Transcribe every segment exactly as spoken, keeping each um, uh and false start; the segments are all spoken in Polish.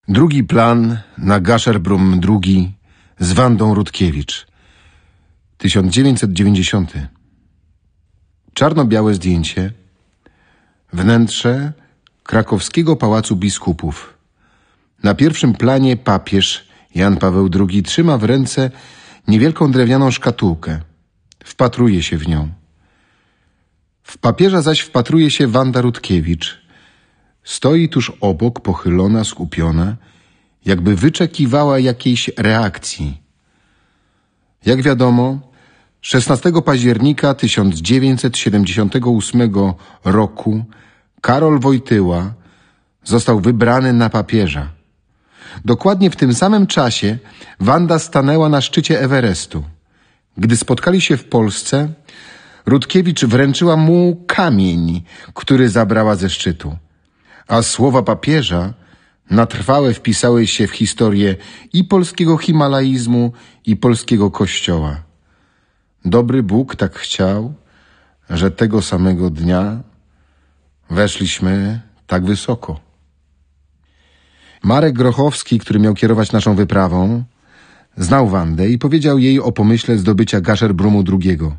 Drugi plan na Gasherbrum drugi z Wandą Rutkiewicz. tysiąc dziewięćset dziewięćdziesiąty. Czarno-białe zdjęcie. Wnętrze krakowskiego Pałacu Biskupów. Na pierwszym planie papież Jan Paweł drugi trzyma w ręce niewielką drewnianą szkatułkę. Wpatruje się w nią. W papieża zaś wpatruje się Wanda Rutkiewicz. Stoi tuż obok, pochylona, skupiona, jakby wyczekiwała jakiejś reakcji. Jak wiadomo, szesnastego października tysiąc dziewięćset siedemdziesiątego ósmego roku Karol Wojtyła został wybrany na papieża. Dokładnie w tym samym czasie Wanda stanęła na szczycie Everestu. Gdy spotkali się w Polsce, Rutkiewicz wręczyła mu kamień, który zabrała ze szczytu. A słowa papieża na trwałe wpisały się w historię i polskiego himalaizmu, i polskiego kościoła. Dobry Bóg tak chciał, że tego samego dnia weszliśmy tak wysoko. Marek Grochowski, który miał kierować naszą wyprawą, znał Wandę i powiedział jej o pomyśle zdobycia Gaszerbrumu drugiego.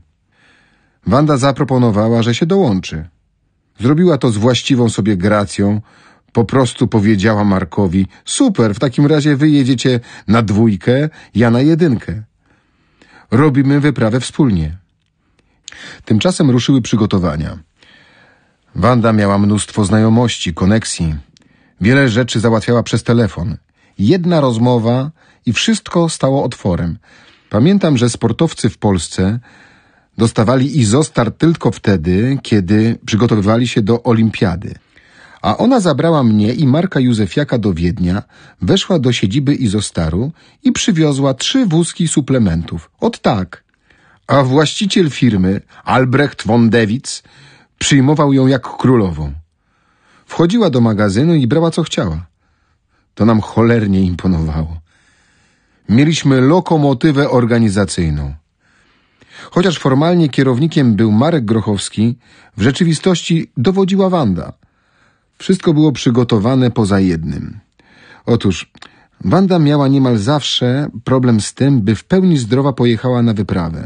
Wanda zaproponowała, że się dołączy. Zrobiła to z właściwą sobie gracją. Po prostu powiedziała Markowi: super, w takim razie wy jedziecie na dwójkę, ja na jedynkę. Robimy wyprawę wspólnie. Tymczasem ruszyły przygotowania. Wanda miała mnóstwo znajomości, koneksji. Wiele rzeczy załatwiała przez telefon. Jedna rozmowa i wszystko stało otworem. Pamiętam, że sportowcy w Polsce dostawali izostar tylko wtedy, kiedy przygotowywali się do olimpiady. A ona zabrała mnie i Marka Józefiaka do Wiednia, weszła do siedziby izostaru i przywiozła trzy wózki suplementów. Ot tak. A właściciel firmy, Albrecht von Dewitz, przyjmował ją jak królową. Wchodziła do magazynu i brała co chciała. To nam cholernie imponowało. Mieliśmy lokomotywę organizacyjną. Chociaż formalnie kierownikiem był Marek Grochowski, w rzeczywistości dowodziła Wanda. Wszystko było przygotowane poza jednym. Otóż Wanda miała niemal zawsze problem z tym, by w pełni zdrowa pojechała na wyprawę.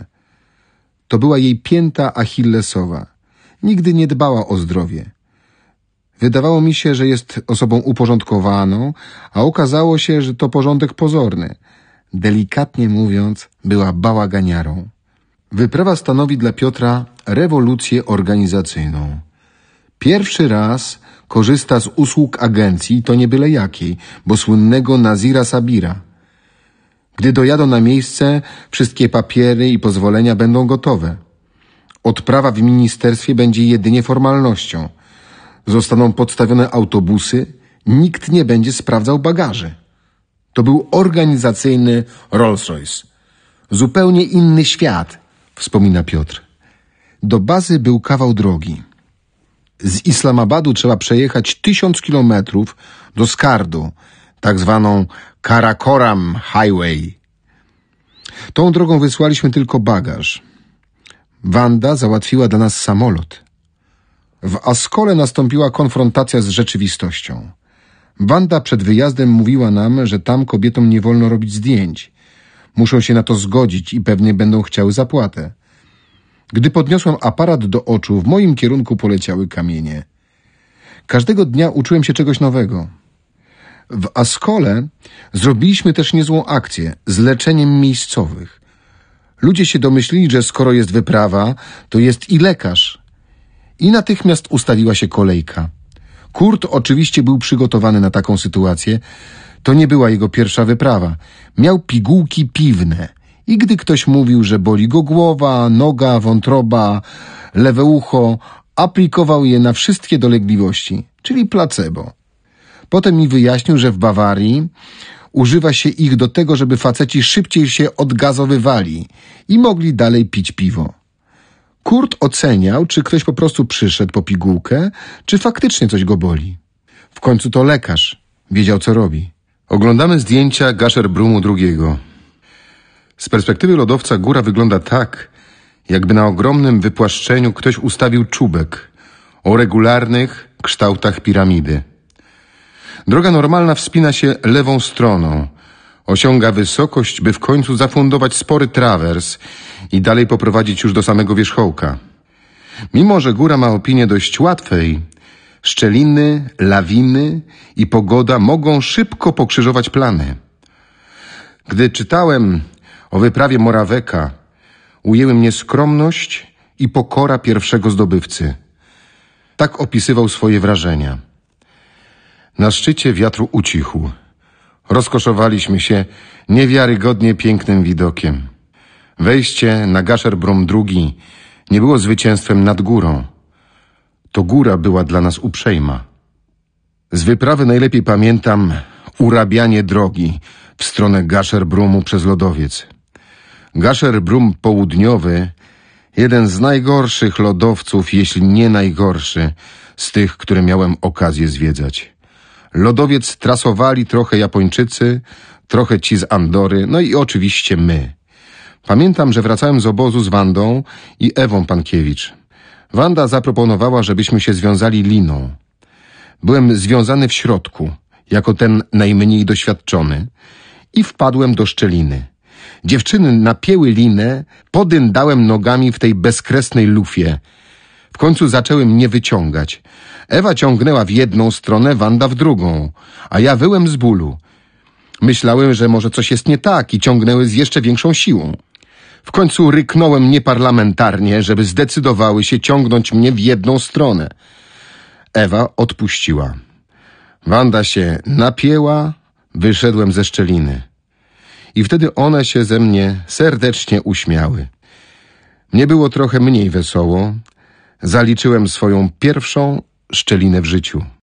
To była jej pięta achillesowa. Nigdy nie dbała o zdrowie. Wydawało mi się, że jest osobą uporządkowaną, a okazało się, że to porządek pozorny. Delikatnie mówiąc, była bałaganiarą. Wyprawa stanowi dla Piotra rewolucję organizacyjną. Pierwszy raz korzysta z usług agencji, to nie byle jakiej, bo słynnego Nazira Sabira. Gdy dojadą na miejsce, wszystkie papiery i pozwolenia będą gotowe. Odprawa w ministerstwie będzie jedynie formalnością. Zostaną podstawione autobusy, nikt nie będzie sprawdzał bagaży. To był organizacyjny Rolls-Royce. Zupełnie inny świat, wspomina Piotr. Do bazy był kawał drogi. Z Islamabadu trzeba przejechać tysiąc kilometrów do Skardu, tak zwaną Karakoram Highway. Tą drogą wysłaliśmy tylko bagaż. Wanda załatwiła dla nas samolot. W Askole nastąpiła konfrontacja z rzeczywistością. Wanda przed wyjazdem mówiła nam, że tam kobietom nie wolno robić zdjęć. Muszą się na to zgodzić i pewnie będą chciały zapłatę. Gdy podniosłem aparat do oczu, w moim kierunku poleciały kamienie. Każdego dnia uczyłem się czegoś nowego. W Askole zrobiliśmy też niezłą akcję z leczeniem miejscowych. Ludzie się domyślili, że skoro jest wyprawa, to jest i lekarz. I natychmiast ustawiła się kolejka. Kurt oczywiście był przygotowany na taką sytuację. To nie była jego pierwsza wyprawa. Miał pigułki piwne. I gdy ktoś mówił, że boli go głowa, noga, wątroba, lewe ucho, aplikował je na wszystkie dolegliwości, czyli placebo. Potem mi wyjaśnił, że w Bawarii używa się ich do tego, żeby faceci szybciej się odgazowywali i mogli dalej pić piwo. Kurt oceniał, czy ktoś po prostu przyszedł po pigułkę, czy faktycznie coś go boli. W końcu to lekarz. Wiedział, co robi. Oglądamy zdjęcia Gaszerbrumu drugiego. Z perspektywy lodowca góra wygląda tak, jakby na ogromnym wypłaszczeniu ktoś ustawił czubek o regularnych kształtach piramidy. Droga normalna wspina się lewą stroną. Osiąga wysokość, by w końcu zafundować spory trawers i dalej poprowadzić już do samego wierzchołka. Mimo że góra ma opinię dość łatwej, szczeliny, lawiny i pogoda mogą szybko pokrzyżować plany. Gdy czytałem o wyprawie Moraweka, ujęły mnie skromność i pokora pierwszego zdobywcy. Tak opisywał swoje wrażenia. Na szczycie wiatr ucichł. Rozkoszowaliśmy się niewiarygodnie pięknym widokiem. Wejście na Gasherbrum drugi nie było zwycięstwem nad górą. To góra była dla nas uprzejma. Z wyprawy najlepiej pamiętam urabianie drogi w stronę Gasherbrumu przez lodowiec. Gasherbrum południowy, jeden z najgorszych lodowców, jeśli nie najgorszy, z tych, które miałem okazję zwiedzać. Lodowiec trasowali trochę Japończycy, trochę ci z Andory, no i oczywiście my. Pamiętam, że wracałem z obozu z Wandą i Ewą Pankiewicz. Wanda zaproponowała, żebyśmy się związali liną. Byłem związany w środku, jako ten najmniej doświadczony, i wpadłem do szczeliny. Dziewczyny napięły linę, podyndałem nogami w tej bezkresnej lufie. W końcu zaczęły mnie wyciągać. Ewa ciągnęła w jedną stronę, Wanda w drugą, a ja wyłem z bólu. Myślałem, że może coś jest nie tak i ciągnęły z jeszcze większą siłą. W końcu ryknąłem nieparlamentarnie, żeby zdecydowały się ciągnąć mnie w jedną stronę. Ewa odpuściła. Wanda się napięła, wyszedłem ze szczeliny. I wtedy one się ze mnie serdecznie uśmiały. Mnie było trochę mniej wesoło. Zaliczyłem swoją pierwszą szczelinę w życiu.